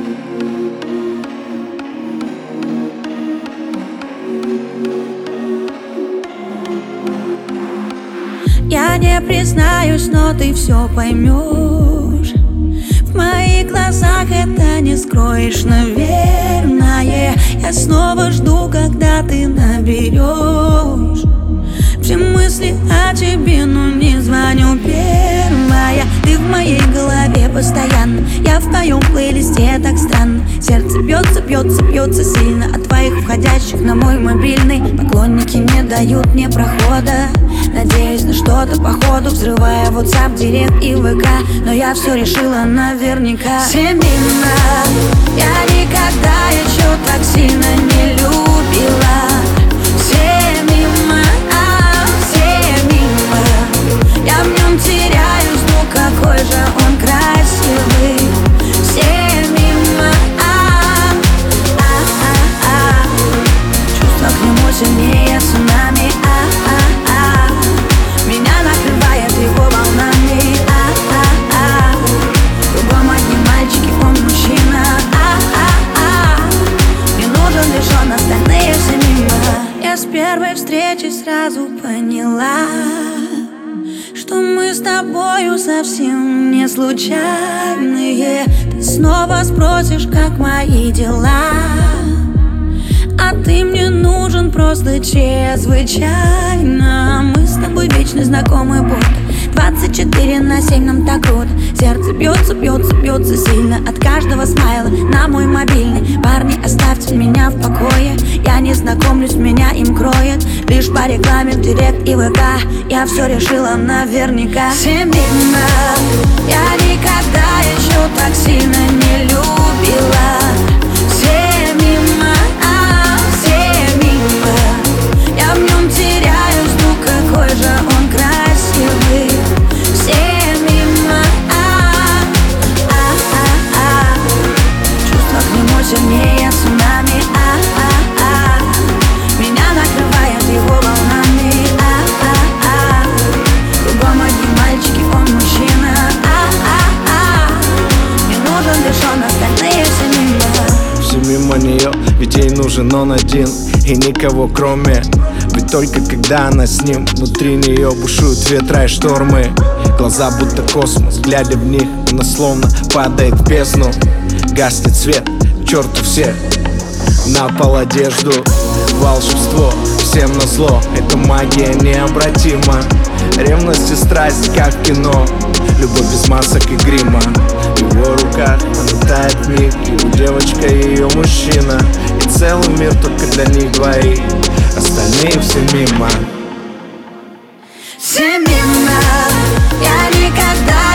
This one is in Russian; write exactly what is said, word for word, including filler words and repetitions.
Я не признаюсь, но ты все поймешь. В моих глазах это не скроешь, наверное. Я снова жду, когда ты наберешь. Все мысли о тебе, но не звоню первая. Ты в моей голове постоянно, я в твоем плейлисте, так странно. Сердце бьется, бьется, бьется сильно от твоих входящих на мой мобильный. Поклонники не дают мне прохода. Надеюсь на что-то по ходу, взрывая WhatsApp, Директ и ВК. Но я все решила наверняка. Все мимо, я никогда еще так сильно не любила. Все мимо, а, все мимо. Я в нем теряюсь, ну какой же он красивый. Все мимо, а, а, а, а. Чувства к нему сильнее цунами, а, а, а. Меня накрывает его волнами, а, а, а. Кругом одни мальчики, он мужчина, а, а, а. Мне нужен лишь он, остальные все мимо. Я с первой встречи сразу поняла, что мы с тобою совсем не случайные. Ты снова спросишь, как мои дела, а ты мне нужен просто чрезвычайно. Мы с тобой вечно знакомы, будто двадцать четыре на семь, нам так круто. Сердце бьется, бьется, бьется сильно от каждого смайла на мой мобильный. Парни, оставьте меня в покое. Я не знакомлюсь, меня им кроет лишь по рекламе в Директ и ВК. Я все решила наверняка. Все мимо, я никогда еще так сильно не любила. Все мимо, а, все мимо. Я в нем теряюсь, ну какой же он красивый. Все мимо, а, а, а, а. Чувства к нему сильнее цунами, а, а, а. Меня накрывает его волнами, а, а, а. Кругом одни мальчики, он мужчина, а, а, а. Мне нужен лишь он, остальные все мимо. Все мимо нее, ведь ей нужен он один и никого кроме. Ведь только когда она с ним, внутри нее бушуют ветра и штормы. Глаза будто космос, глядя в них, она словно падает в бездну. Гаснет свет, к черту всех, на пол одежду. Волшебство, всем назло, эта магия необратима. Ревность и страсть, как в кино, любовь без масок и грима. В его руках она тает миг, его девочка и ее мужчина. И целый мир только для них двоих, остальные все мимо. Все мимо, я никогда